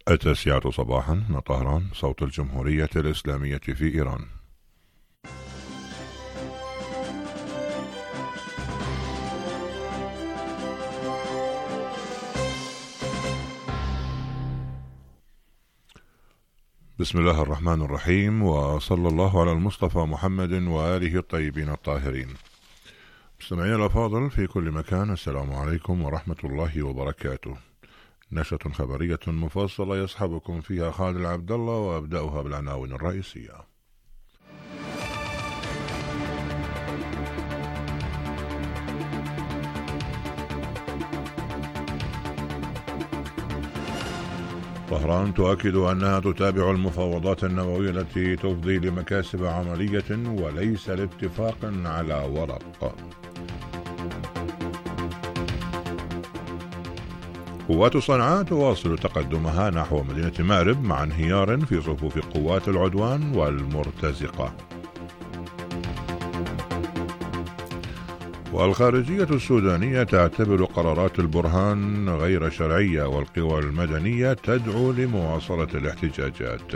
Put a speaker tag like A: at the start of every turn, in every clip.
A: 9 صباحا من طهران، صوت الجمهورية الإسلامية في إيران. بسم الله الرحمن الرحيم، وصلى الله على المصطفى محمد وآله الطيبين الطاهرين. مستمعينا الأفاضل في كل مكان، السلام عليكم ورحمة الله وبركاته. نشرة خبرية مفصلة يصحبكم فيها خالد العبد الله، وأبدأها بالعناوين الرئيسية. طهران تؤكد أنها تتابع المفاوضات النووية التي تفضي لمكاسب عملية وليس لاتفاق على ورق. قوات صنعاء تواصل تقدمها نحو مدينة مأرب مع انهيار في صفوف قوات العدوان والمرتزقة. والخارجية السودانية تعتبر قرارات البرهان غير شرعية، والقوى المدنية تدعو لمواصلة الاحتجاجات.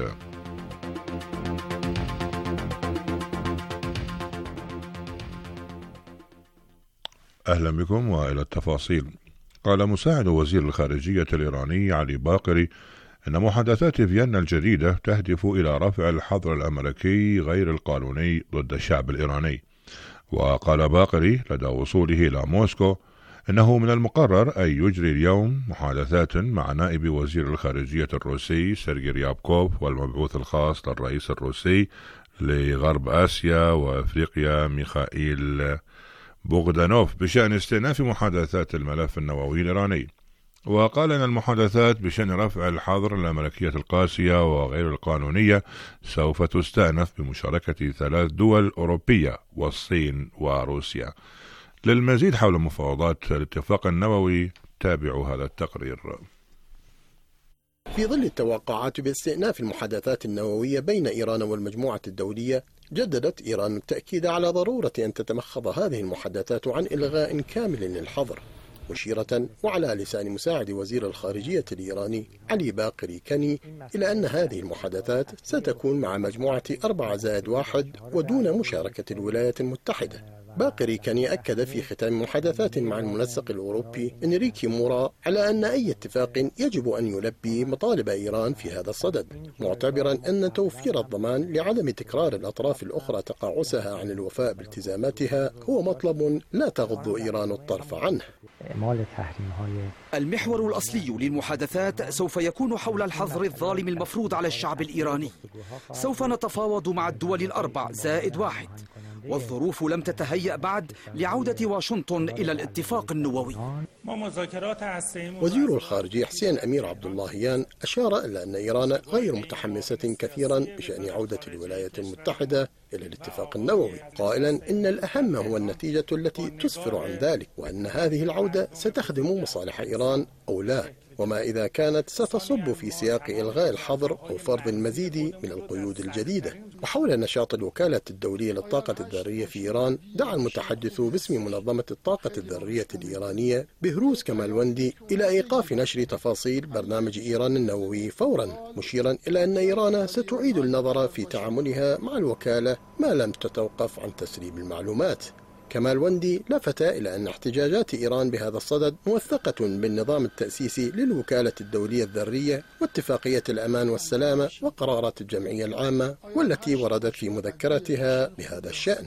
A: أهلا بكم وإلى التفاصيل. قال مساعد وزير الخارجية الإيراني علي باقري أن محادثات فيينا الجديدة تهدف إلى رفع الحظر الأمريكي غير القانوني ضد الشعب الإيراني. وقال باقري لدى وصوله إلى موسكو أنه من المقرر أن يجري اليوم محادثات مع نائب وزير الخارجية الروسي سيرجي ريابكوف والمبعوث الخاص للرئيس الروسي لغرب آسيا وأفريقيا ميخائيل بوغدانوف بشأن استئناف محادثات الملف النووي الإيراني. وقال أن المحادثات بشأن رفع الحظر الأمريكية القاسية وغير القانونية سوف تستأنف بمشاركة 3 دول أوروبية والصين وروسيا. للمزيد حول مفاوضات الاتفاق النووي تابعوا هذا التقرير.
B: في ظل التوقعات باستئناف المحادثات النووية بين إيران والمجموعة الدولية، جددت إيران التأكيد على ضرورة أن تتمخض هذه المحادثات عن إلغاء كامل للحظر، مشيرة وعلى لسان مساعد وزير الخارجية الإيراني علي باقري كني إلى أن هذه المحادثات ستكون مع مجموعة 4+1 ودون مشاركة الولايات المتحدة. باقري كني أكد في ختام محادثات مع المنسق الأوروبي إنريكي مورا على أن أي اتفاق يجب أن يلبي مطالب إيران في هذا الصدد، معتبرا أن توفير الضمان لعدم تكرار الأطراف الأخرى تقاعسها عن الوفاء بالتزاماتها هو مطلب لا تغض إيران الطرف عنه.
C: المحور الأصلي للمحادثات سوف يكون حول الحظر الظالم المفروض على الشعب الإيراني. سوف نتفاوض مع الدول 4+1، والظروف لم تتهيأ بعد لعودة واشنطن إلى الاتفاق النووي.
B: وزير الخارجية حسين أمير عبد اللهيان أشار إلى أن إيران غير متحمسة كثيرا بشأن عودة الولايات المتحدة إلى الاتفاق النووي، قائلا إن الأهم هو النتيجة التي تسفر عن ذلك، وأن هذه العودة ستخدم مصالح إيران أو لا، وما إذا كانت ستصب في سياق إلغاء الحظر أو فرض المزيد من القيود الجديدة. وحول نشاط الوكالة الدولية للطاقة الذرية في إيران، دعا المتحدث باسم منظمة الطاقة الذرية الإيرانية بهروز كمالوندي إلى إيقاف نشر تفاصيل برنامج إيران النووي فورا، مشيرا إلى أن إيران ستعيد النظر في تعاملها مع الوكالة ما لم تتوقف عن تسريب المعلومات. كمالوندي لفت إلى أن احتجاجات إيران بهذا الصدد موثقة بالنظام التأسيسي للوكالة الدولية الذرية واتفاقية الأمان والسلامة وقرارات الجمعية العامة، والتي وردت في مذكرتها بهذا الشأن.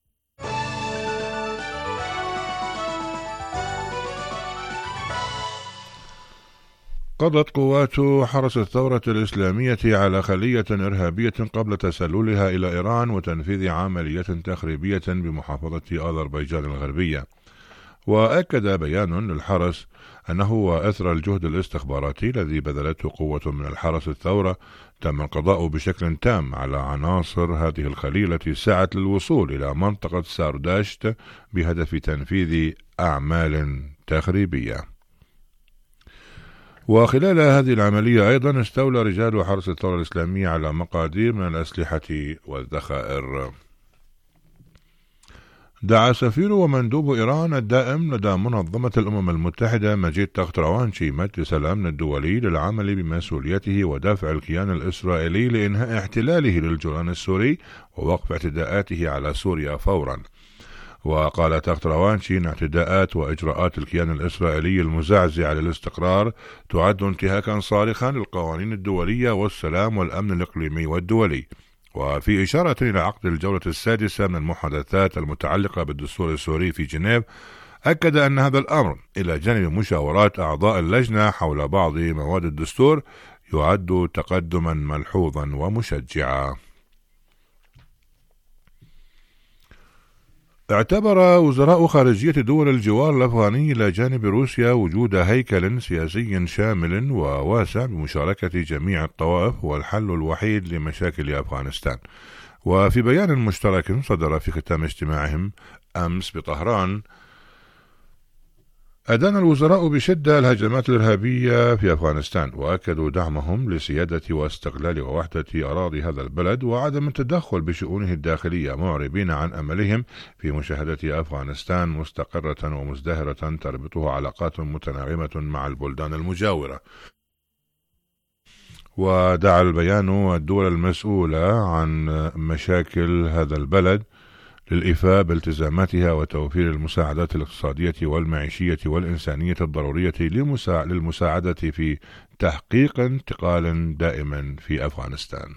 A: قضت قوات حرس الثورة الإسلامية على خلية إرهابية قبل تسللها إلى إيران وتنفيذ عملية تخريبية بمحافظة أذربيجان الغربية. وأكد بيان للحرس أنه وأثر الجهد الاستخباراتي الذي بذلته قوة من الحرس الثورة، تم القضاء بشكل تام على عناصر هذه الخلية التي سعت للوصول إلى منطقة سارداشت بهدف تنفيذ أعمال تخريبية. وخلال هذه العملية أيضا استولى رجال حرس الثورة الإسلامية على مقادير من الأسلحة والذخائر. دعا سفير ومندوب إيران الدائم لدى منظمة الأمم المتحدة مجيد تختروانشي مجلس الأمن الدولي للعمل بمسؤوليته ودفع الكيان الإسرائيلي لإنهاء احتلاله للجولان السوري ووقف اعتداءاته على سوريا فورا. وقال تختروانشي إن اعتداءات وإجراءات الكيان الإسرائيلي المزعزعة للاستقرار تعد انتهاكا صارخا للقوانين الدولية والسلام والأمن الإقليمي والدولي. وفي إشارة إلى عقد الجولة السادسة من المحادثات المتعلقة بالدستور السوري في جنيف، أكد أن هذا الأمر إلى جانب مشاورات أعضاء اللجنة حول بعض مواد الدستور يعد تقدما ملحوظا ومشجعا. اعتبر وزراء خارجية دول الجوار الأفغاني إلى جانب روسيا وجود هيكل سياسي شامل وواسع بمشاركة جميع الطوائف هو الحل الوحيد لمشاكل أفغانستان. وفي بيان مشترك صدر في ختام اجتماعهم أمس بطهران، أدان الوزراء بشدة الهجمات الإرهابية في أفغانستان، وأكدوا دعمهم لسيادة واستقلال ووحدة أراضي هذا البلد وعدم التدخل بشؤونه الداخلية، معربين عن أملهم في مشاهدة أفغانستان مستقرة ومزدهرة تربطها علاقات متناغمة مع البلدان المجاورة. ودعا البيان الدول المسؤولة عن مشاكل هذا البلد للإيفاء بالتزاماتها وتوفير المساعدات الاقتصادية والمعيشية والإنسانية الضرورية للمساعدة في تحقيق انتقال دائم في أفغانستان.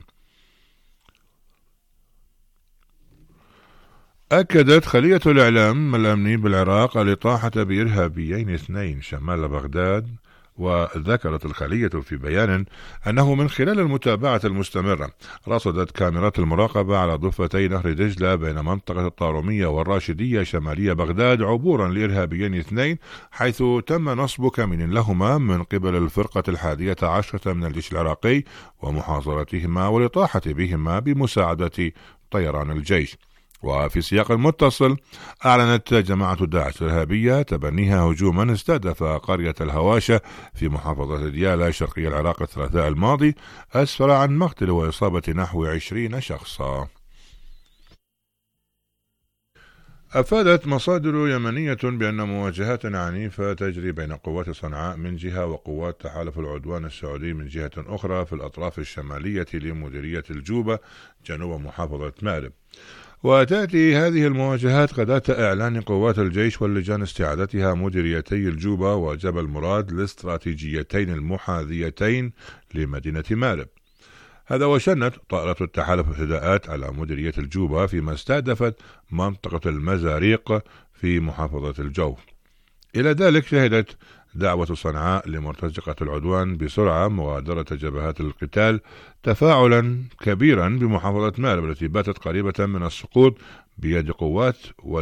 A: أكدت خلية الإعلام الأمني بالعراق الإطاحة بإرهابيين 2 شمال بغداد، وذكرت الخلية في بيان أنه من خلال المتابعة المستمرة رصدت كاميرات المراقبة على ضفتي نهر دجلة بين منطقة الطارمية والراشدية شمالية بغداد عبورا لإرهابيين 2 حيث تم نصب كمين لهما من قبل الفرقة 11 من الجيش العراقي ومحاصرتهما والإطاحة بهما بمساعدة طيران الجيش. وفي سياق متصل، أعلنت جماعة داعش الإرهابية تبنيها هجوما استهدف قرية الهواشة في محافظة ديالى شرقي العراق الثلاثاء الماضي، أسفر عن مقتل وإصابة نحو 20 شخصا. أفادت مصادر يمنية بأن مواجهات عنيفة تجري بين قوات صنعاء من جهة وقوات تحالف العدوان السعودي من جهة أخرى في الأطراف الشمالية لمديرية الجوبة جنوب محافظة مأرب. وتأتي هذه المواجهات غداة إعلان قوات الجيش واللجان استعادتها مديريتي الجوبة وجبل مراد الاستراتيجيتين المحاذيتين لمدينة مأرب. هذا وشنت طائرة التحالف اعتداءات على مديرية الجوبة فيما استهدفت منطقة المزاريق في محافظة الجوف. إلى ذلك شهدت دعوة صنعاء لمرتزقة العدوان بسرعة مغادرة جبهات القتال تفاعلا كبيرا بمحافظة مأرب التي باتت قريبة من السقوط بيد قوات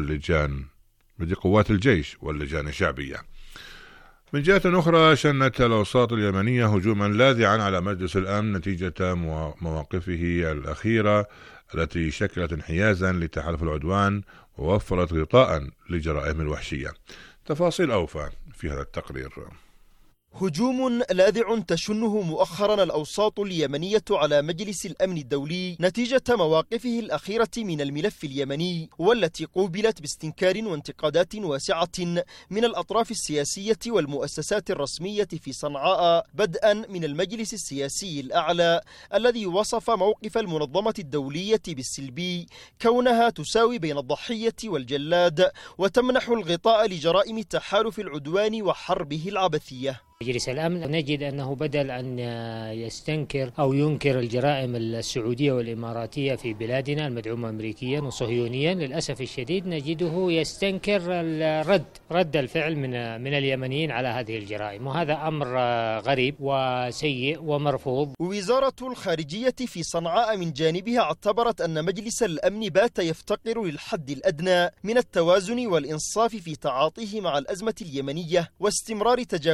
A: الجيش واللجان الشعبية. من جهة أخرى، شنت الأوساط اليمنية هجوما لاذعا على مجلس الأمن نتيجة مواقفه الأخيرة التي شكلت انحيازا لتحالف العدوان ووفرت غطاء لجرائم الوحشية. تفاصيل أوفى في هذا التقرير.
D: هجوم لاذع تشنه مؤخرا الأوساط اليمنية على مجلس الأمن الدولي نتيجة مواقفه الأخيرة من الملف اليمني، والتي قوبلت باستنكار وانتقادات واسعة من الأطراف السياسية والمؤسسات الرسمية في صنعاء، بدءا من المجلس السياسي الأعلى الذي وصف موقف المنظمة الدولية بالسلبي، كونها تساوي بين الضحية والجلاد وتمنح الغطاء لجرائم تحالف العدوان وحربه العبثية.
E: مجلس الأمن نجد أنه بدل أن يستنكر أو ينكر الجرائم السعودية والإماراتية في بلادنا المدعومة أمريكيا وصهيونيا، للأسف الشديد نجده يستنكر رد الفعل من اليمنيين على هذه الجرائم، وهذا أمر غريب وسيء ومرفوض.
D: وزارة الخارجية في صنعاء من جانبها اعتبرت أن مجلس الأمن بات يفتقر للحد الأدنى من التوازن والإنصاف في تعاطيه مع الأزمة اليمنية واستمرار تجاهله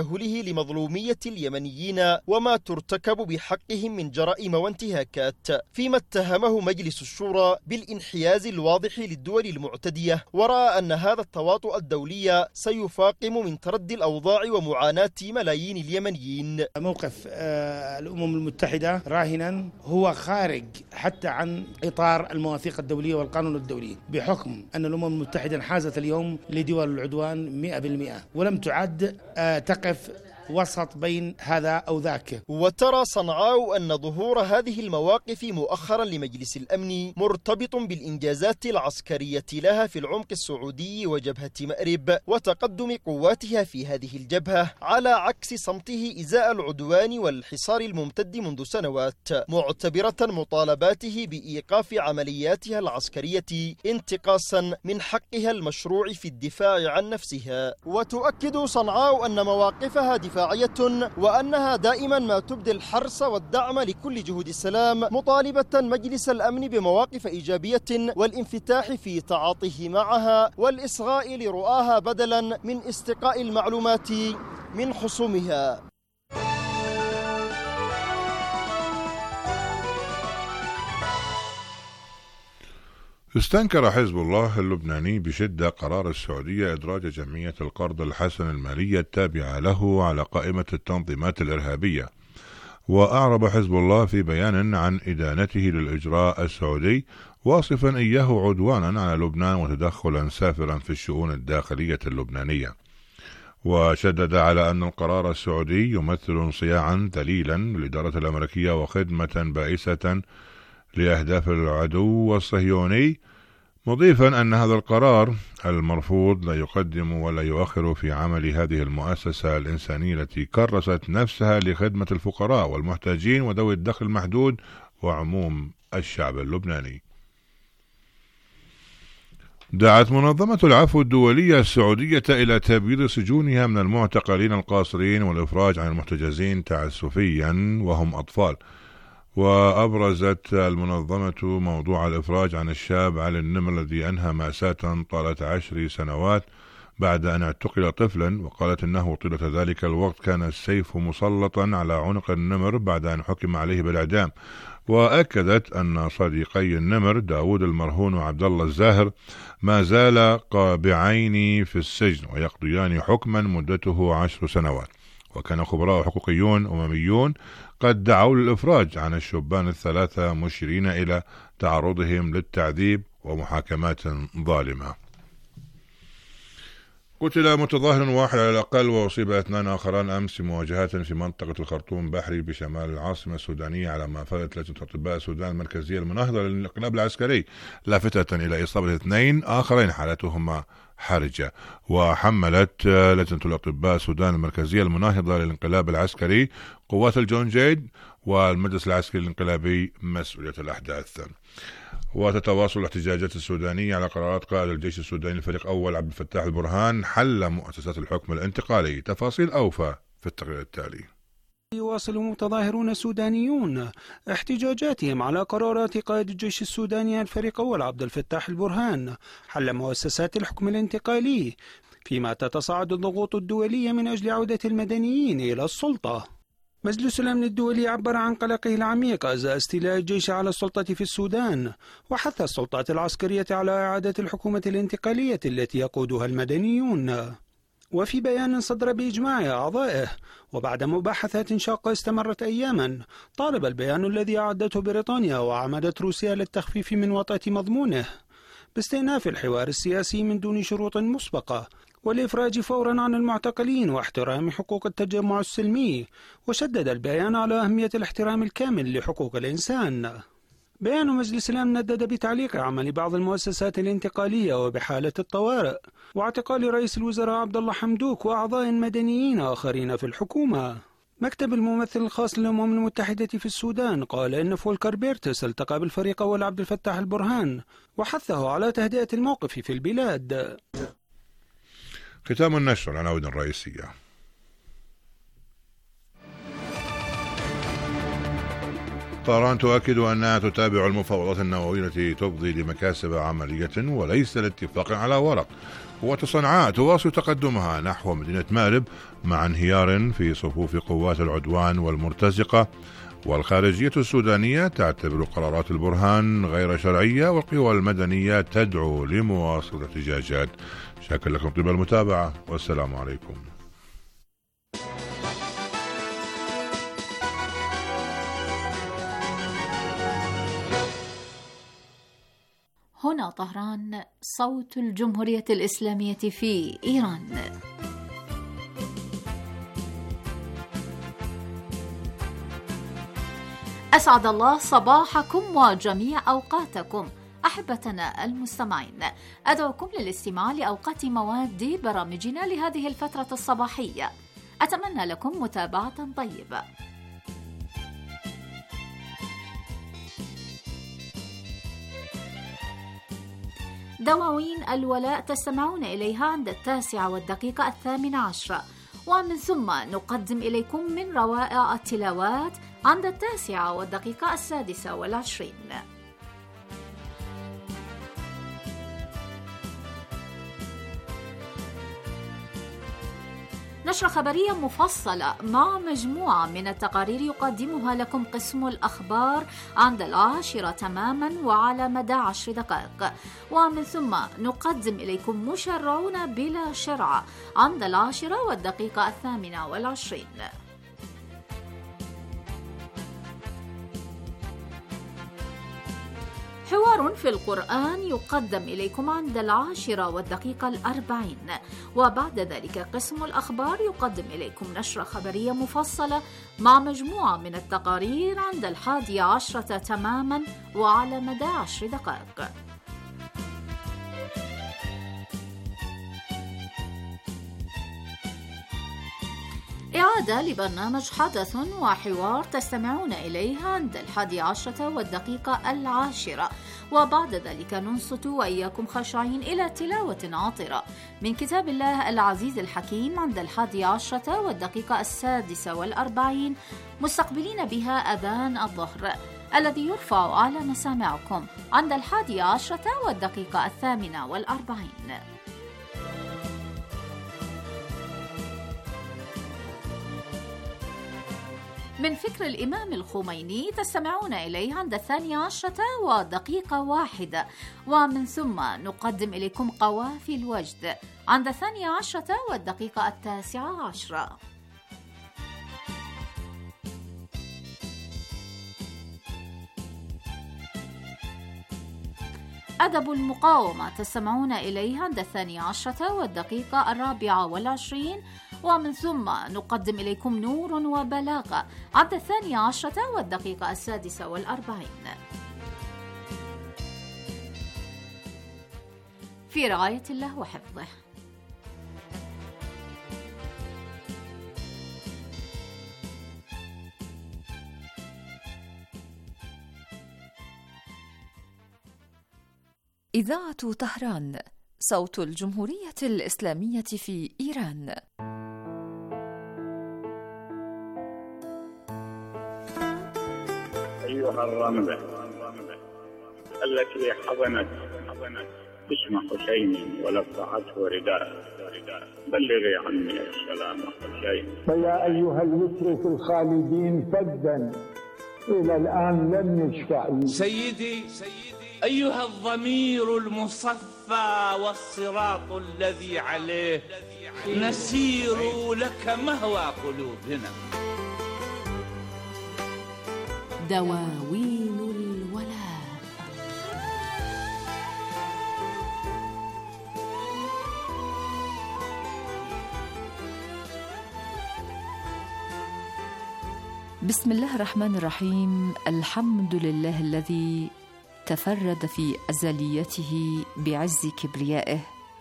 D: لمظلومية اليمنيين وما ترتكب بحقهم من جرائم وانتهاكات، فيما اتهمه مجلس الشورى بالانحياز الواضح للدول المعتدية، ورأى أن هذا التواطؤ الدولي سيفاقم من تردي الأوضاع ومعاناة ملايين اليمنيين.
F: موقف الأمم المتحدة راهنا هو خارج حتى عن إطار المواثيق الدولية والقانون الدولي، بحكم أن الأمم المتحدة انحازت اليوم لدول العدوان 100%، ولم تعد تقف وسط بين هذا أو ذاك.
D: وترى صنعاء أن ظهور هذه المواقف مؤخرا لمجلس الأمن مرتبط بالإنجازات العسكرية لها في العمق السعودي وجبهة مأرب وتقدم قواتها في هذه الجبهة، على عكس صمته إزاء العدوان والحصار الممتد منذ سنوات، معتبرة مطالباته بإيقاف عملياتها العسكرية انتقاصا من حقها المشروع في الدفاع عن نفسها. وتؤكد صنعاء أن مواقفها دفاعية وأنها دائما ما تبدي الحرص والدعم لكل جهود السلام، مطالبة مجلس الأمن بمواقف إيجابية والانفتاح في تعاطيه معها والإصغاء لرؤاها بدلا من استقاء المعلومات من خصومها.
A: استنكر حزب الله اللبناني بشدة قرار السعودية إدراج جمعية القرض الحسن المالية التابعة له على قائمة التنظيمات الإرهابية. وأعرب حزب الله في بيان عن إدانته للإجراء السعودي، واصفا إياه عدوانا على لبنان وتدخلا سافرا في الشؤون الداخلية اللبنانية. وشدد على أن القرار السعودي يمثل صياعا ذليلا للإدارة الأمريكية وخدمة بائسة لأهداف العدو الصهيوني، مضيفا أن هذا القرار المرفوض لا يقدم ولا يؤخر في عمل هذه المؤسسة الإنسانية التي كرست نفسها لخدمة الفقراء والمحتاجين وذوي الدخل المحدود وعموم الشعب اللبناني. دعت منظمة العفو الدولية السعودية إلى تبييض سجونها من المعتقلين القاصرين والإفراج عن المحتجزين تعسفيا وهم أطفال. وأبرزت المنظمة موضوع الإفراج عن الشاب علي النمر الذي أنهى مأساة طالت 10 سنوات بعد أن اعتقل طفلا، وقالت إنه طيلة ذلك الوقت كان السيف مسلطا على عنق النمر بعد أن حكم عليه بالإعدام. وأكدت أن صديقي النمر داود المرهون وعبد الله الزاهر ما زال قابعين في السجن ويقضيان حكما مدته 10 سنوات. وكان خبراء حقوقيون أمميون قد دعوا للإفراج عن الشبان الثلاثة، مشيرين إلى تعرضهم للتعذيب ومحاكمات ظالمة. قتل متظاهر واحد على الأقل وأصيب 2 آخران أمس في مواجهات في منطقة الخرطوم بحري بشمال العاصمة السودانية، على ما أفادت لجنة أطباء السودان المركزية المناهضة للانقلاب العسكري، لافتة إلى إصابة 2 آخرين حالتهما حرجة. وحملت لجنة الأطباء السودان المركزية المناهضة للانقلاب العسكري قوات الجون جيد والمجلس العسكري الانقلابي مسؤولية الأحداث. وتتواصل الاحتجاجات السودانية على قرارات قائد الجيش السوداني الفريق أول عبد الفتاح البرهان حل مؤسسات الحكم الانتقالي. تفاصيل أوفى في التقرير التالي.
G: يواصل متظاهرون سودانيون احتجاجاتهم على قرارات قائد الجيش السوداني الفريق أول عبد الفتاح البرهان حل مؤسسات الحكم الانتقالي، فيما تتصاعد الضغوط الدولية من أجل عودة المدنيين إلى السلطة. مجلس الأمن الدولي عبر عن قلقه العميق أزاء استيلاء الجيش على السلطة في السودان، وحث السلطات العسكرية على إعادة الحكومة الانتقالية التي يقودها المدنيون. وفي بيان صدر بإجماع أعضائه وبعد مباحثات شاقة استمرت أياما، طالب البيان الذي أعدته بريطانيا وعمدت روسيا للتخفيف من وطأة مضمونه باستئناف الحوار السياسي من دون شروط مسبقة، والإفراج فورا عن المعتقلين واحترام حقوق التجمع السلمي. وشدد البيان على أهمية الاحترام الكامل لحقوق الإنسان. بيان مجلس الأمن ندد بتعليق عمل بعض المؤسسات الانتقالية وبحالة الطوارئ واعتقال رئيس الوزراء عبد الله حمدوك وأعضاء مدنيين آخرين في الحكومة. مكتب الممثل الخاص للأمم المتحدة في السودان قال إن فولكر بيرتس التقى بالفريق أول عبد الفتاح البرهان وحثه على تهدئة الموقف في البلاد.
A: ختام النشر العناوين الرئيسية. طهران تؤكد أنها تتابع المفاوضات النووية التي تفضي لمكاسب عملية وليس لاتفاق على ورق. قوات صنعاء تواصل تقدمها نحو مدينة مأرب مع انهيار في صفوف قوات العدوان والمرتزقة. والخارجية السودانية تعتبر قرارات البرهان غير شرعية، والقوى المدنية تدعو لمواصلة الاحتجاجات. شكرا لكم طيب المتابعة والسلام عليكم.
H: هنا طهران، صوت الجمهورية الإسلامية في إيران. أسعد الله صباحكم وجميع أوقاتكم أحبتنا المستمعين. أدعوكم للاستماع لأوقات مواد برامجنا لهذه الفترة الصباحية. أتمنى لكم متابعة طيبة. دواوين الولاء تستمعون إليها عند 9:08، ومن ثم نقدم إليكم من روائع التلاوات عند 9:26. نشرة خبرية مفصلة مع مجموعة من التقارير يقدمها لكم قسم الأخبار عند 10 تماما وعلى مدى 10 دقائق، ومن ثم نقدم إليكم مشرعون بلا شرع عند 10:28. حوار في القرآن يقدم إليكم عند 10:40، وبعد ذلك قسم الأخبار يقدم إليكم نشرة خبرية مفصلة مع مجموعة من التقارير عند 11 تماما وعلى مدى 10 دقائق. إعادة لبرنامج حدث وحوار تستمعون إليها عند 11:10، وبعد ذلك ننصت وإياكم خاشعين إلى تلاوة عاطرة من كتاب الله العزيز الحكيم عند 11:46، مستقبلين بها أذان الظهر الذي يرفع على مسامعكم عند 11:48. من فكر الإمام الخميني تستمعون إليه عند 12:01، ومن ثم نقدم إليكم قوافي الوجد عند 12:19. أدب المقاومة تستمعون إليه عند 12:24، ومن ثم نقدم إليكم نور وبلاغة عند 12:46. في رعاية الله وحفظه.
I: إذاعة طهران، صوت الجمهورية الإسلامية في إيران.
J: أيها الرملة التي حضنت اسم حسين ولفعته رداء، بلغي عني السلام حسين.
K: فيا أيها اليسر في الخالدين فدا إلى الآن لم يشفع.
L: سيدي أيها الضمير المصفى والصراط الذي عليه نسير لك مهوى قلوبنا.
H: دواوين الولاء.
I: بسم الله الرحمن الرحيم. الحمد لله الذي تفرد في أزليته بعز كبريائه،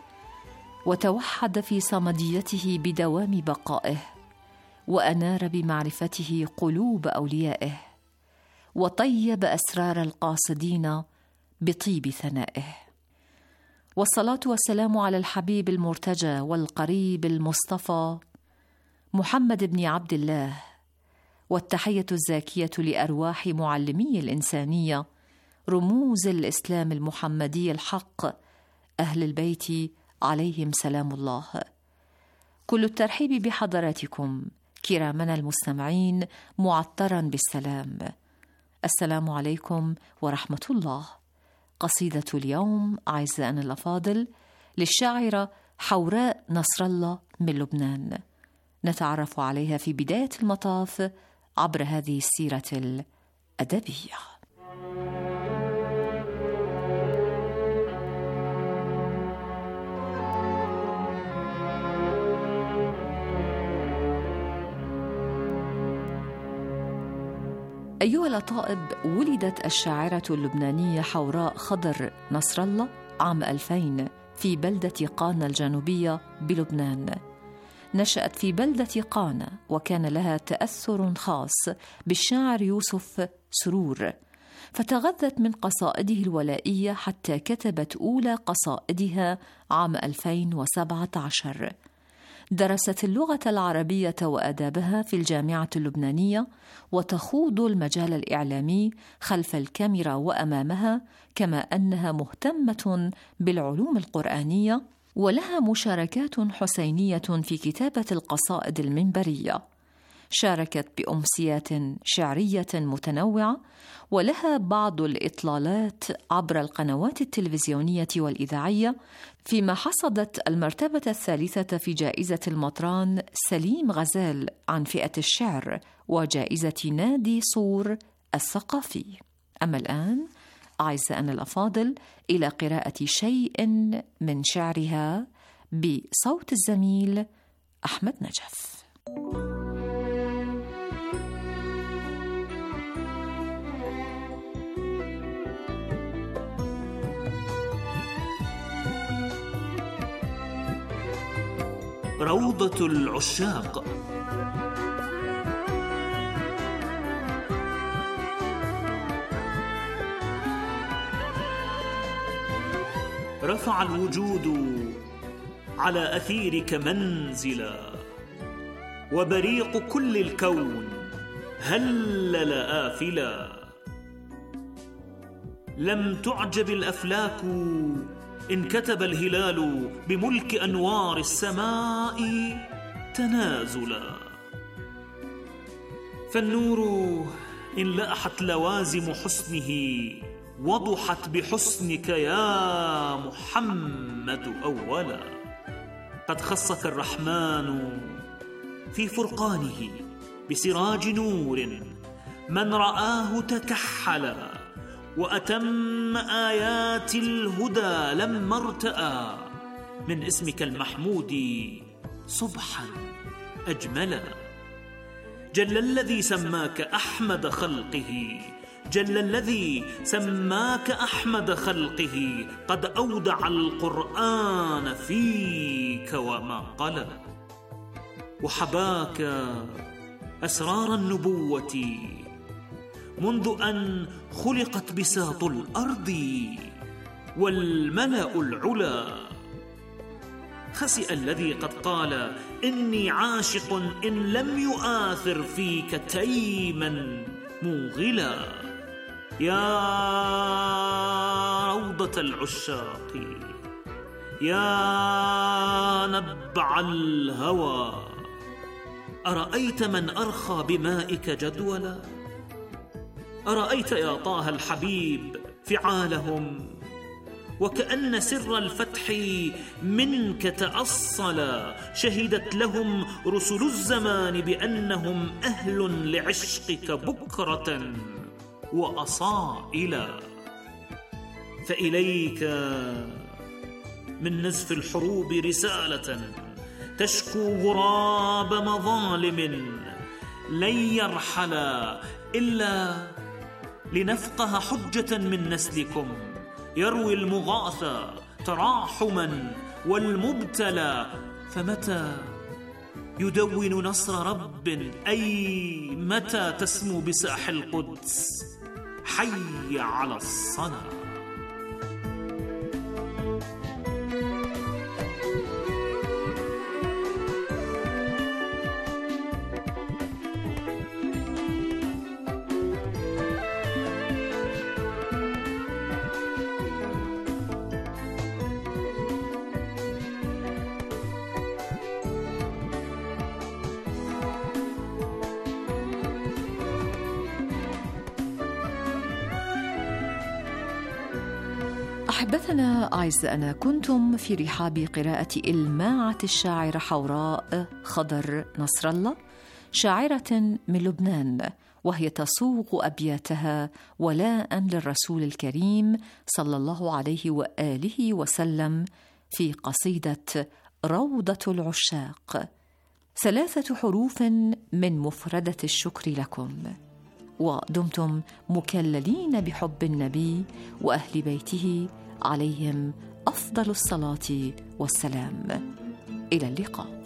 I: وتوحد في صمديته بدوام بقائه، وأنار بمعرفته قلوب أوليائه، وطيب أسرار القاصدين بطيب ثنائه. والصلاة والسلام على الحبيب المرتجى والقريب المصطفى محمد بن عبد الله، والتحية الزاكية لأرواح معلمي الإنسانية، رموز الإسلام المحمدي الحق، أهل البيت عليهم سلام الله. كل الترحيب بحضراتكم كرامنا المستمعين معطرا بالسلام. السلام عليكم ورحمة الله. قصيدة اليوم أعزائنا الأفاضل للشاعرة حوراء نصر الله من لبنان، نتعرف عليها في بداية المطاف عبر هذه السيرة الأدبية. أيها الأطائب، ولدت الشاعرة اللبنانية حوراء خضر نصر الله عام 2000 في بلدة قانا الجنوبية بلبنان. نشأت في بلدة قانا، وكان لها تأثر خاص بالشاعر يوسف سرور، فتغذت من قصائده الولائية حتى كتبت أولى قصائدها عام 2017. درست اللغة العربية وآدابها في الجامعة اللبنانية، وتخوض المجال الإعلامي خلف الكاميرا وأمامها، كما أنها مهتمة بالعلوم القرآنية، ولها مشاركات حسينية في كتابة القصائد المنبرية. شاركت بأمسيات شعرية متنوعة، ولها بعض الإطلالات عبر القنوات التلفزيونية والإذاعية، فيما حصدت المرتبة الثالثة في جائزة المطران سليم غزال عن فئة الشعر، وجائزة نادي صور الثقافي. أما الآن أعزائنا الأفاضل إلى قراءة شيء من شعرها بصوت الزميل أحمد نجف.
M: روضة العشاق. رفع الوجود على أثيرك منزلا، وبريق كل الكون هلل آفلا. لم تعجب الأفلاك إن كتب الهلال بملك أنوار السماء تنازلا. فالنور إن لأحت لوازم حسنه وضحت بحسنك يا محمد أولا. قد خصك الرحمن في فرقانه بسراج نور، من رآه تكحلا، وأتم آيات الهدى لما ارتأى من اسمك المحمود صبحا أجملا. جل الذي سماك أحمد خلقه، جل الذي سماك أحمد خلقه، قد أودع القرآن فيك وما قلا. وحباك أسرار النبوة منذ أن خلقت بساط الأرض والملأ العلا. خسئ الذي قد قال إني عاشق إن لم يؤاثر فيك تيما موغلا. يا روضة العشاق، يا نبع الهوى، أرأيت من أرخى بمائك جدولا؟ أرأيت يا طه الحبيب فعالهم، وكأن سر الفتح منك تأصلا. شهدت لهم رسل الزمان بأنهم أهل لعشقك بكرة وأصائلا. فإليك من نزف الحروب رسالة تشكو غراب مظالم، لن يرحلا إلا لنفقه حجة من نسلكم، يروي المغاثى تراحما والمبتلى. فمتى يدون نصر رب، أي متى تسمو بساح القدس حي على الصلاة.
I: أحبتنا أعزائنا، كنتم في رحاب قراءة إلماعة الشاعرة حوراء خضر نصر الله، شاعرة من لبنان، وهي تصوغ أبياتها ولاء للرسول الكريم صلى الله عليه وآله وسلم في قصيدة روضة العشاق، 3 حروف من مفردة الشكر لكم. ودمتم مكللين بحب النبي وأهل بيته عليهم أفضل الصلاة والسلام. إلى اللقاء.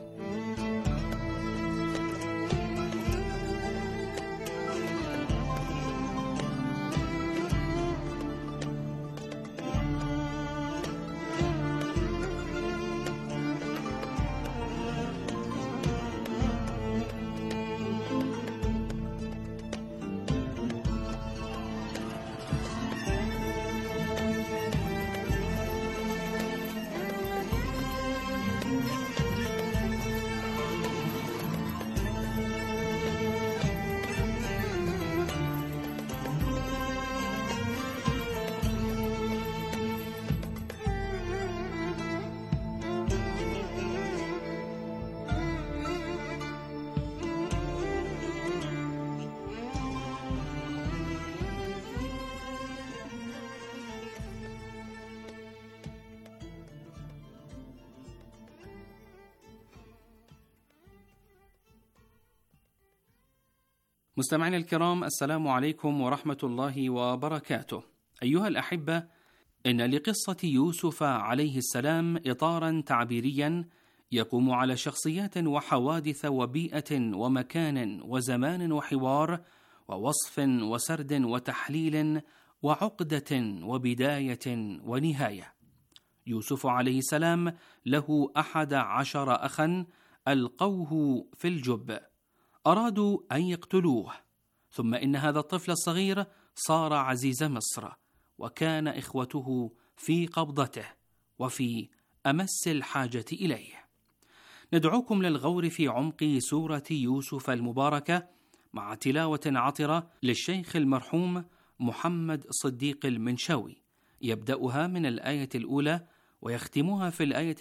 N: مستمعينا الكرام، السلام عليكم ورحمة الله وبركاته. أيها الأحبة، إن لقصة يوسف عليه السلام إطارا تعبيريا يقوم على شخصيات وحوادث وبيئة ومكان وزمان وحوار ووصف وسرد وتحليل وعقدة وبداية ونهاية. يوسف عليه السلام له 11 أخا ألقوه في الجب، أرادوا أن يقتلوه، ثم إن هذا الطفل الصغير صار عزيز مصر، وكان إخوته في قبضته وفي أمس الحاجة إليه. ندعوكم للغور في عمق سورة يوسف المباركة مع تلاوة عطرة للشيخ المرحوم محمد صديق المنشاوي، يبدأها من الآية الأولى ويختمها في الآية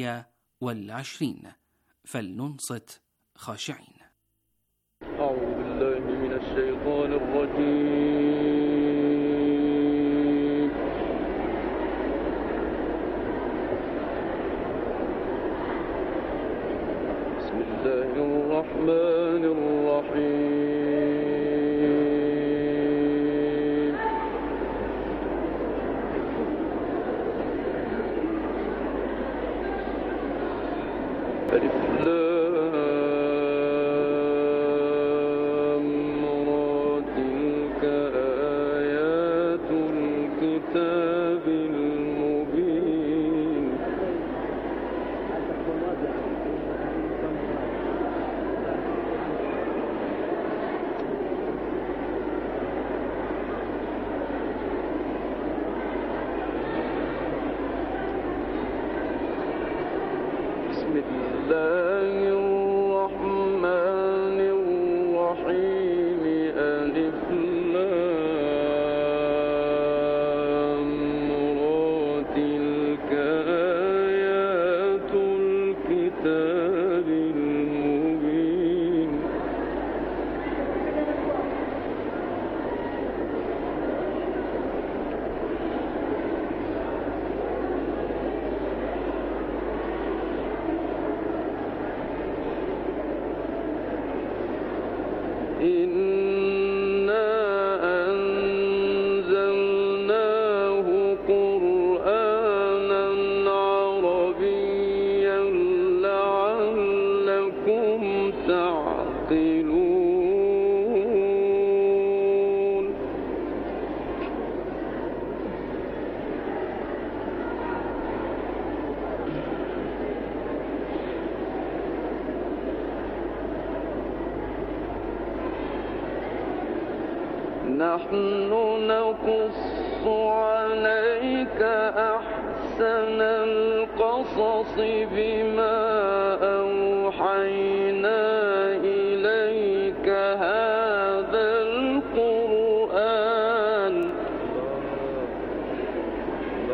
N: 22. فلننصت خاشعين.
O: أعوذ بالله من الشيطان الرجيم. بسم الله الرحمن الرحيم. ألف نحن نقص عليك أحسن القصص بما أوحينا إليك هذا القرآن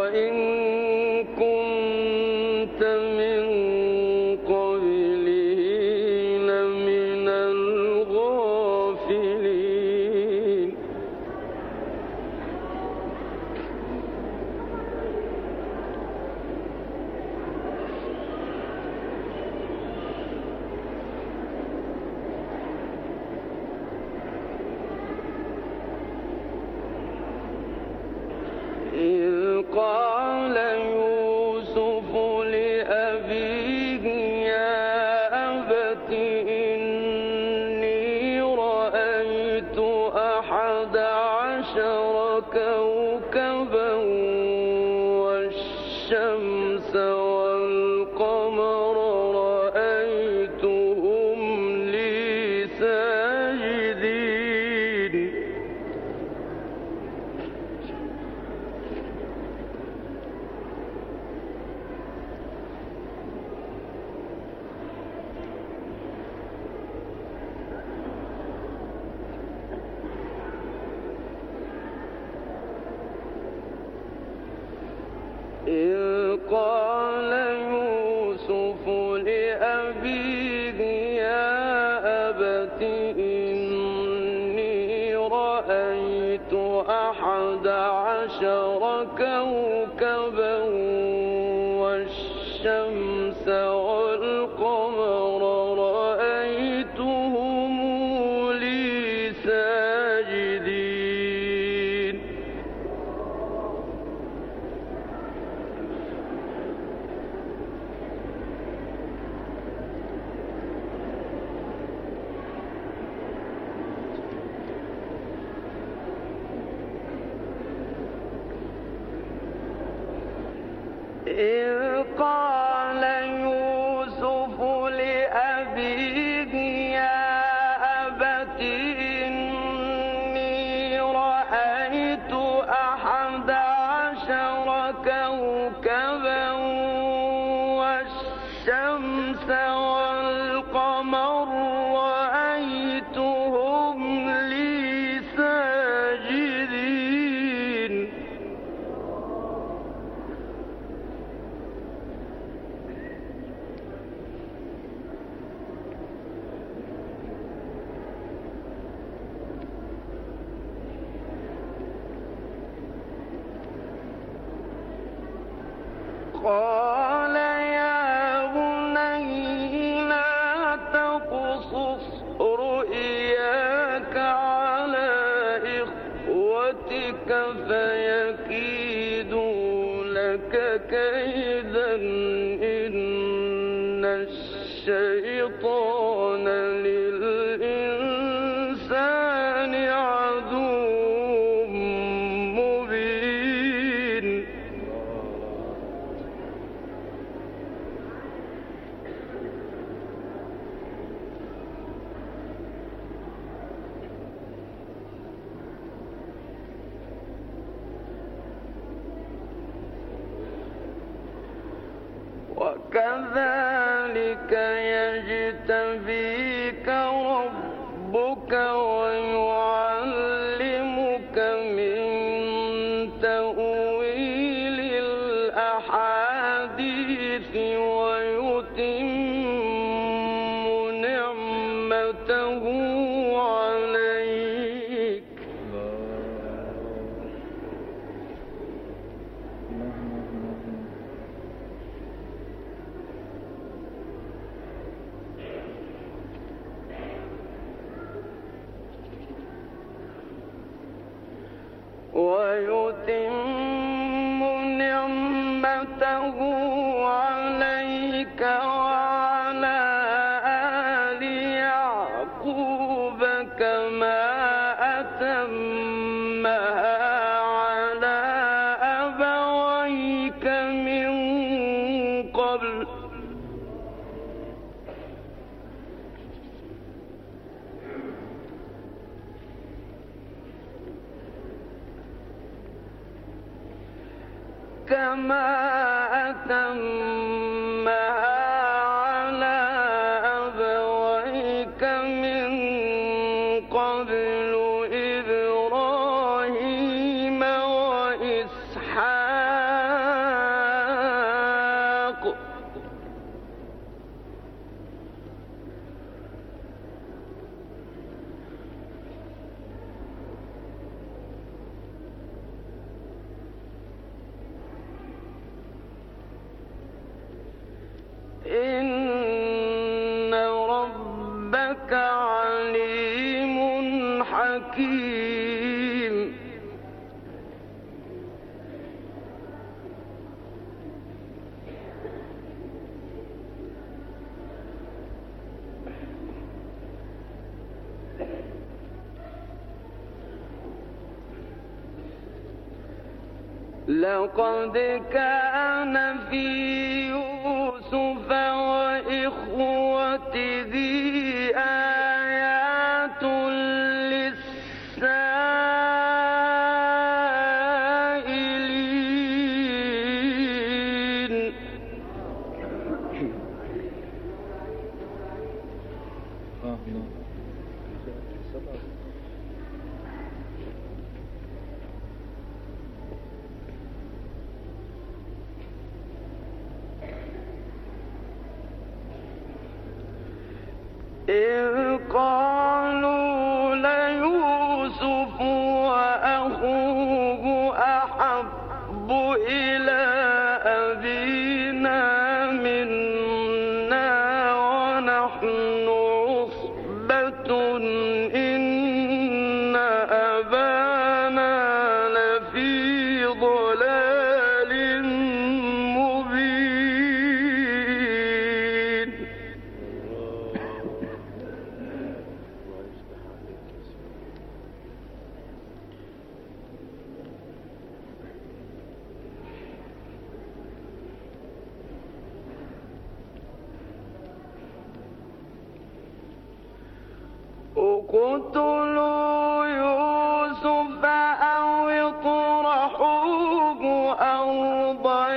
O: وإن كنت من قبله لمن الغافلين إذ قال يوسف لأبيه يا أبت إني رأيت 11 كوكبا والشمس والقمر رأيتهم لي ساجدين إذ قال يوسف لأبيه يا أبت إني رأيت 11 كوكبا والشمس والقمر رأيتهم لي ساجدين إذ قال يوسف لأبيه يا أبت إني رأيت 11 كوكبا والشمس والقمر رأيتهم لي ساجدين قال يا بني لا تقصص رؤياك على إخوتك فيكيدوا لك كيدا إن الشيطان للإنسان عدو مبين وكذلك يجتبيك ربك ويعلمك من تأويل الأحاديث ويتم نعمته عليك وعلى آل يعقوب كما أتمها على أبويك من قبل كما أتمها على أبويك من قبل إبراهيم وإسحاق لقد كان في يوسف وإخوته آيات للسائلين. إذ قالوا ليوسف وأخوه أحب إلى أبينا منا ونحن عصبة إن أبانا لفي ضلال مبين. اقتلوا يوسف أو اطرحوه أرضا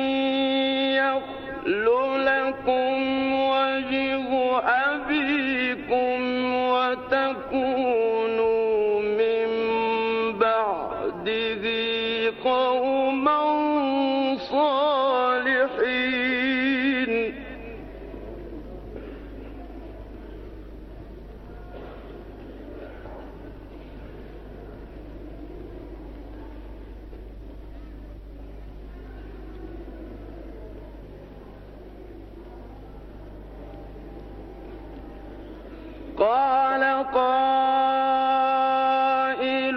O: يخل لكم وجه أبيكم وتكونوا من بعده قوما صالحين. قال قائل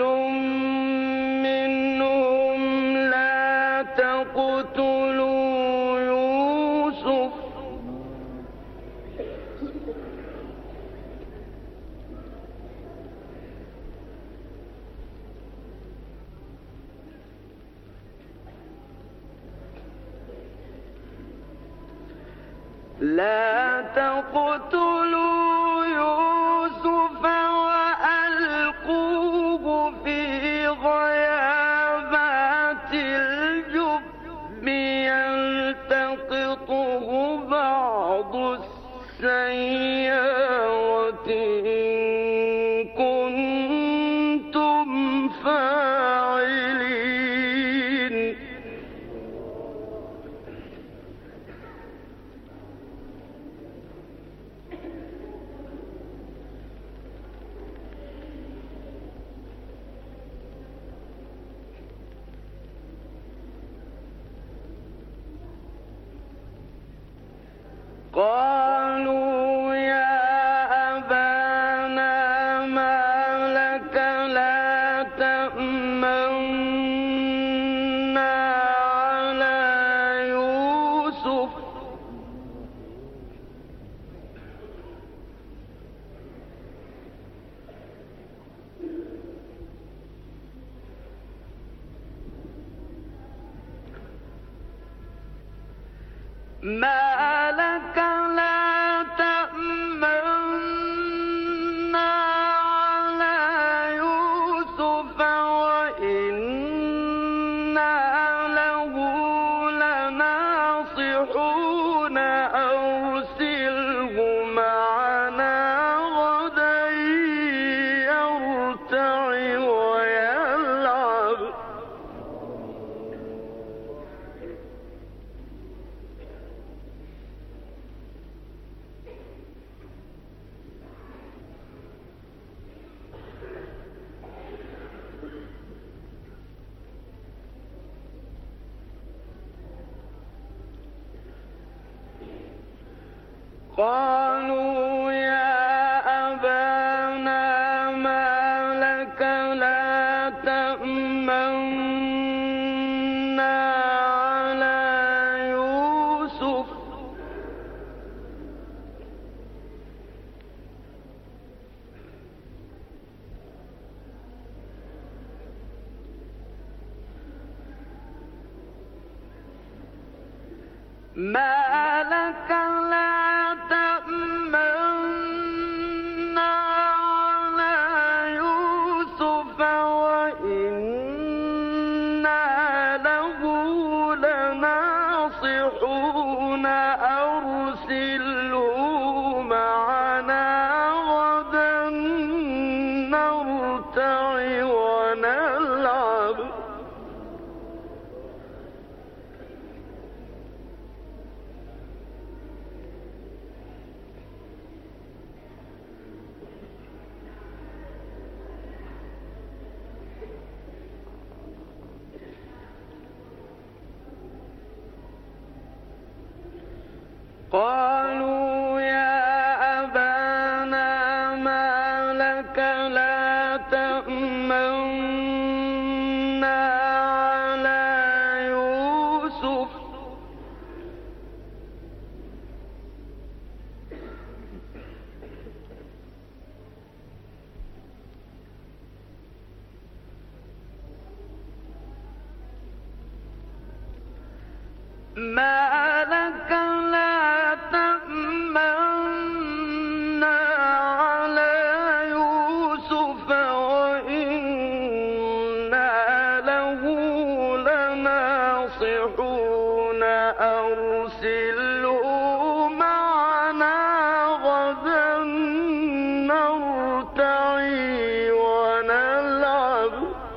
O: منهم لا تقتلوا يوسف وألقوه في غيابات الجب يلتقطه بعض السيارة إن كنتم فاعلين. قالوا يا أبانا ما لك لا تأمنا على يوسف ما لك لا تأمنا على يوسف وإنا له لناصحون أرسله معنا غدا يرتع ويلعب. قالوا يا أبانا ما لك لا تأمنا على يوسف ما لك لا تأمن على يوسف وإنا له لناصحون أرسله معنا غدا نرتع ونلعب. قالوا يا أبانا ما لك لا تأمنا على يوسف ما لك لا تأمنا على يوسف وإنا له لناصحون أرسله معنا غدا نرتعي ونلعب.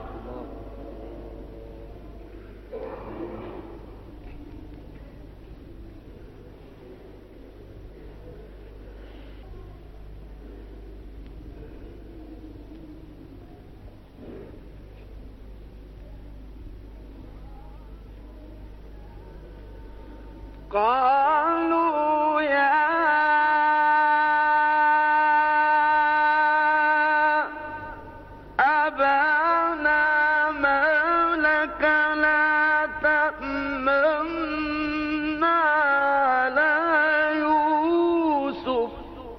O: قالوا يا أبانا ما لك لا تأمنا على يوسف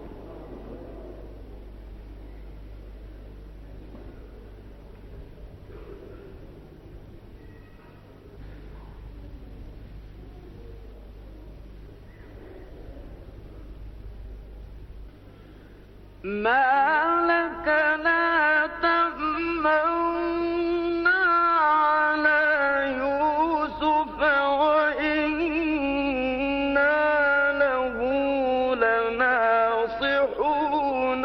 O: ما لك لا تأمنا على يوسف وإنا له لناصحون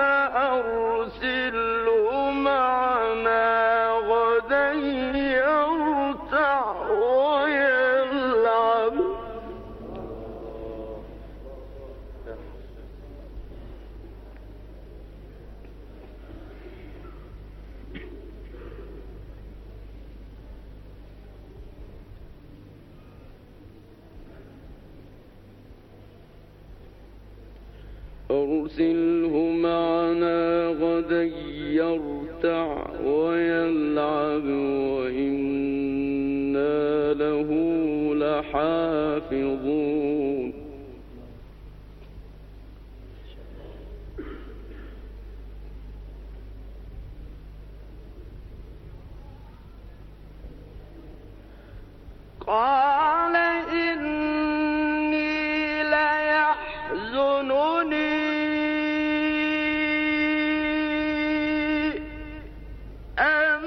O: أرسله معنا غدا يرتع ويلعب. أرسله معنا غدا يرتع ويلعب وإنا له لحافظون. قال إني ليحزنني أن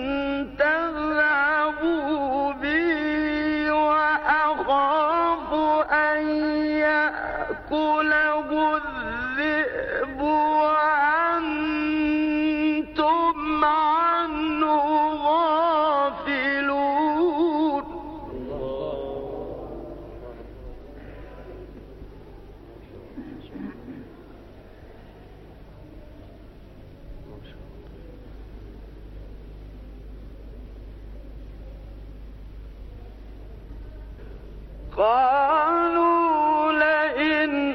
O: تذهبوا بي وأخاف أن يأكله الذئب وأنتم عنه غافلون. قالوا لئن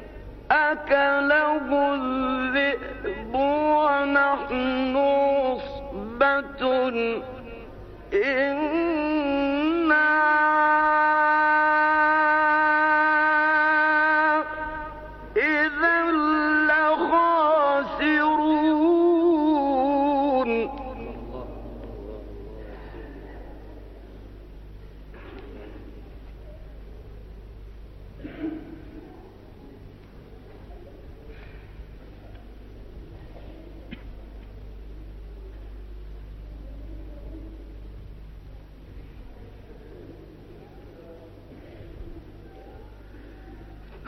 O: أكله الذئب ونحن عصبة إنا إذا لخاسرون.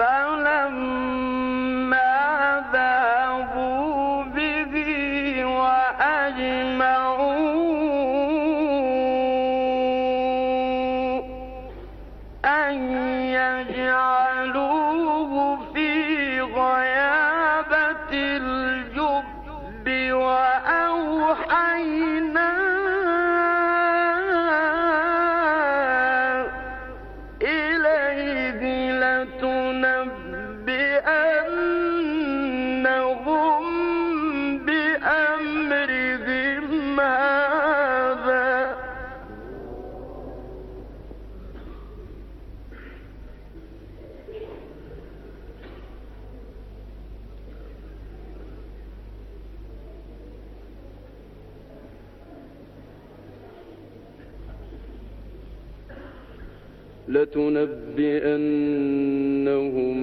O: فلما ذهبوا به وأجمعوا أن يجعلوه في غيابة الجب وأوحينا إليه لتنبئنهم بأمرهم هذا لتنبئنهم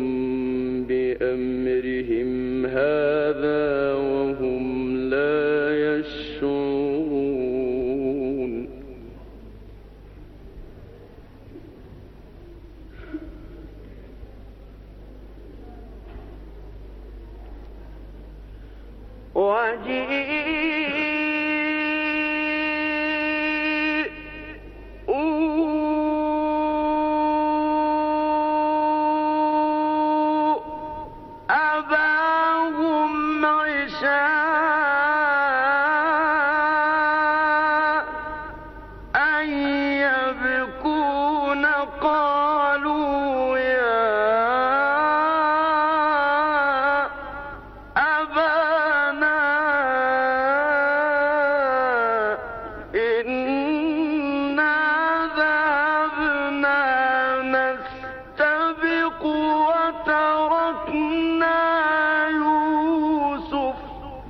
O: بأمرهم هذا وهم لا يشعرون أباهم عشاء أن يبكون قالوا يا أبانا إنا ذهبنا نستبق وتركنا يوسف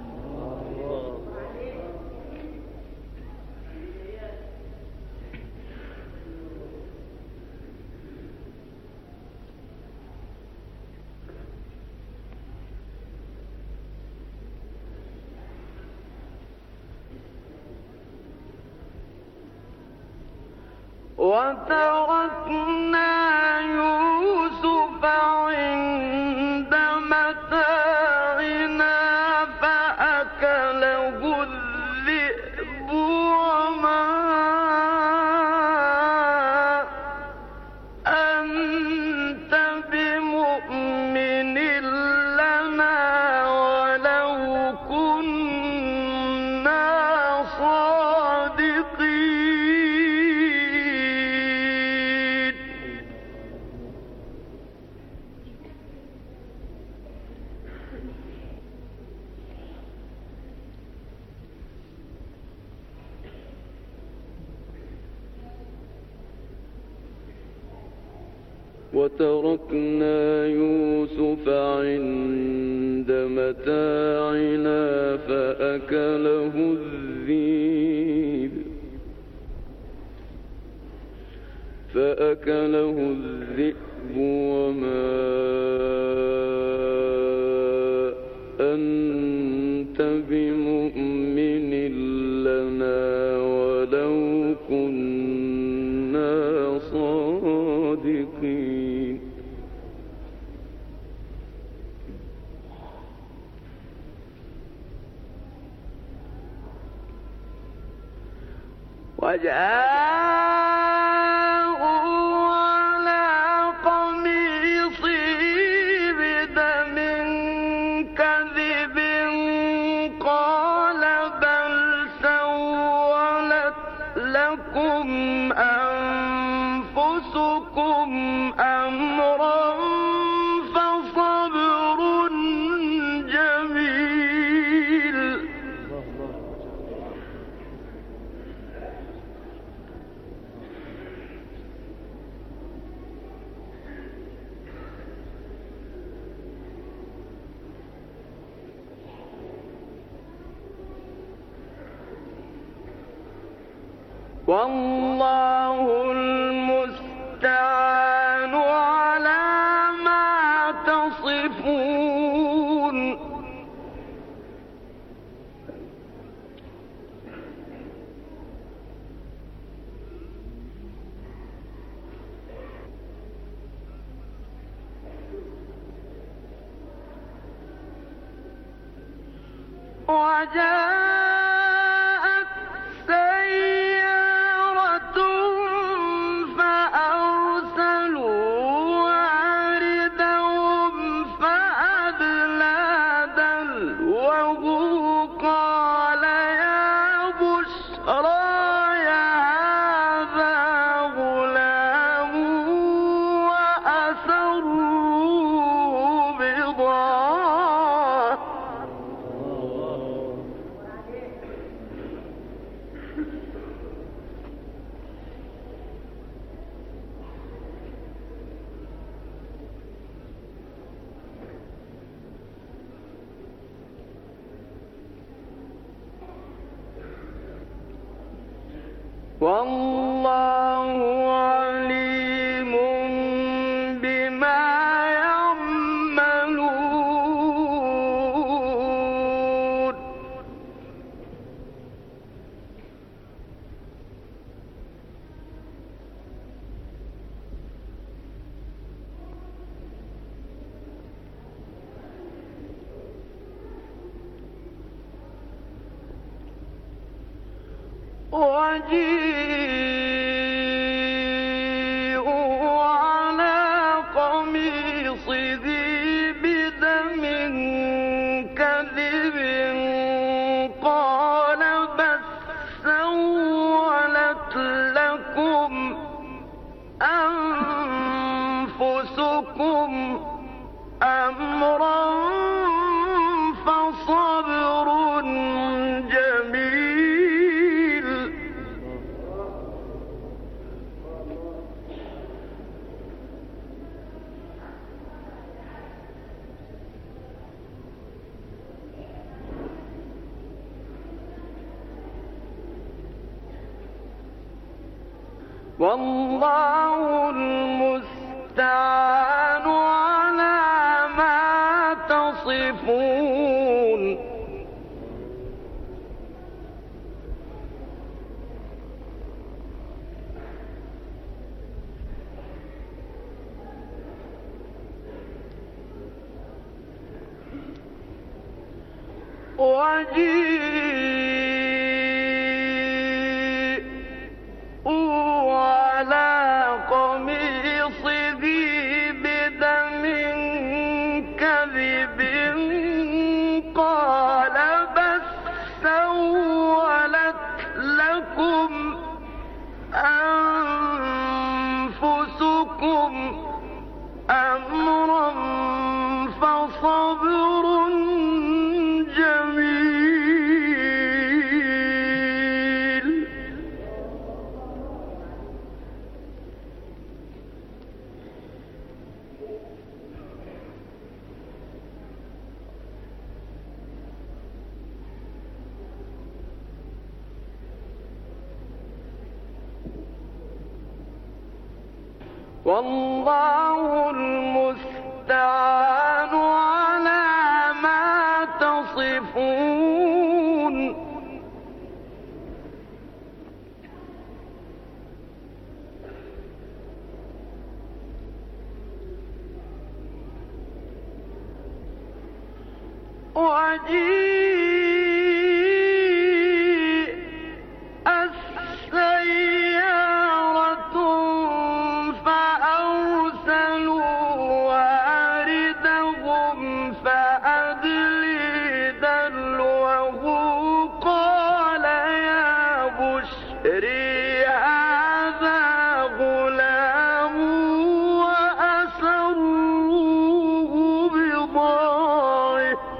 O: عند متاعنا فأكله الذئب وما أنت بمؤمن لنا ولو كنا صادقين وتركنا يوسف عند متاعنا فأكله الذئب وما أنت بمؤمن لنا ولو كنا صادقين وجاءوا على قميصه بدم كذب قال بل سولت لكم أنفسكم أمرا فصبر جميل والله المستعان على ما تصفون وجاءت سيارة فأرسلوا واردهم فأدلى دلوه قال يا بشرى هذا غلام وأسروه بضاعة والله عليم بما يعملون وجيءوا على قميصه بدم كذب قال بل سولت لكم أنفسكم أمرا فصبر جميل والله المستعان على ما تصفون وجيءوا على قميصه بدم كذب قال بل سولت لكم أنفسكم أمرا فصبر جميل والله المستعان على ما تصفون وجيء السيارة فأرسلوا واردهم فأدلي دلوه قال يا بشري هذا غلام وأسروه بضاعة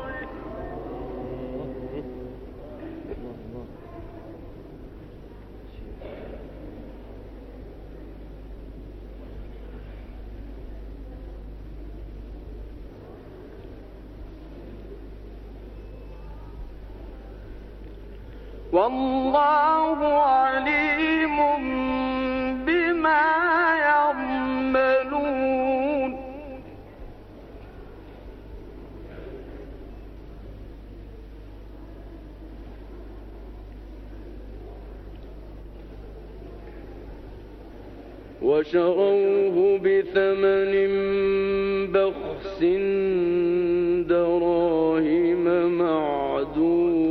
O: والله عليم بما يعملون وشروه بثمن بخس دراهم معدودة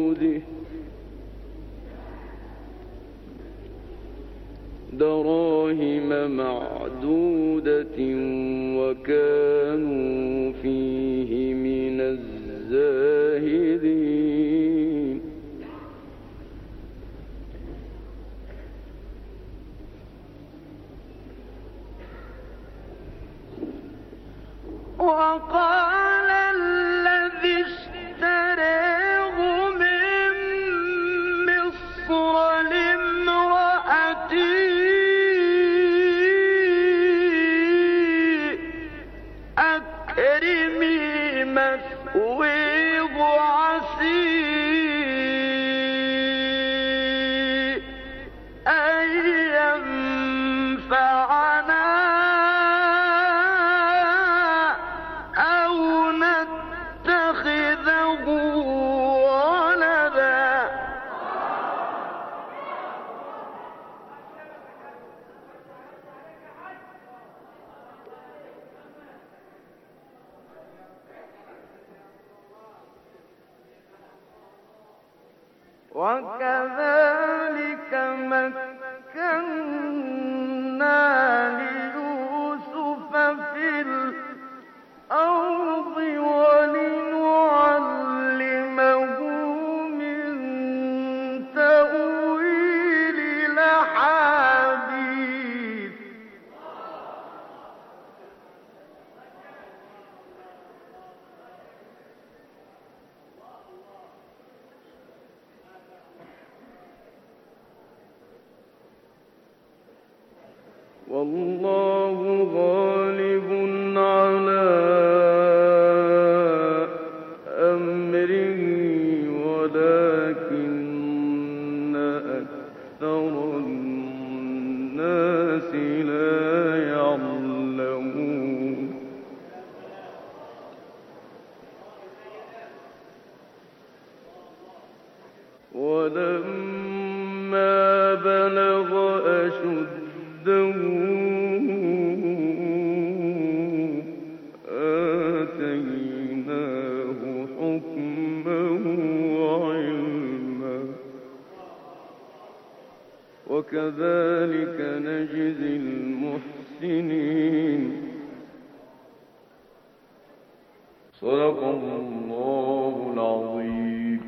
O: تفويض عسير أن ينفعنا أو نتخذه ولدا وكذلك مكنا ليوسف في الأرض ولنعلمه من تأويل الأحاديث والله غالب على أمره ولكن أكثر الناس لا يعلمون ولما بلغ أشده آتيناه حكما وعلما وكذلك نجزي المحسنين صدق الله العظيم.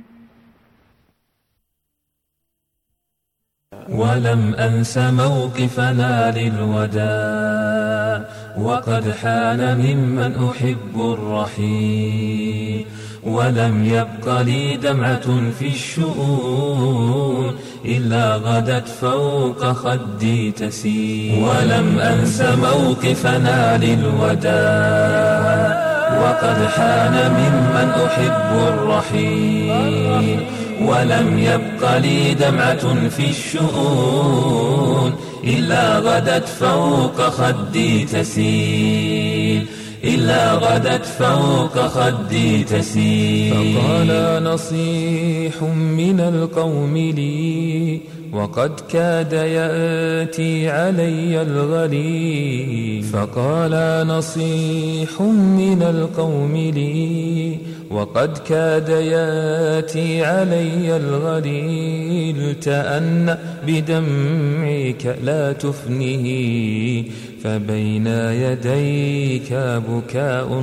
P: ولم أنس موقفنا للوداع وقد حان ممن أحب الرحيل ولم يبق لي دمعة في الشؤون إلا غدت فوق خدي تسيل. ولم أنس موقفنا للوداع وقد حان ممن أحب الرحيل ولم يبق لي دمعة في الشؤون إلا غدت فوق خدي تسيل إلا غدت فوق خدي تسيل. فقال نصيح من القوم لي وقد كاد يأتي علي الغليل. فقال نصيح من القوم لي وقد كاد يأتي علي الغليل. تأنى بدمعك لا تفنه فبين يديك بكاء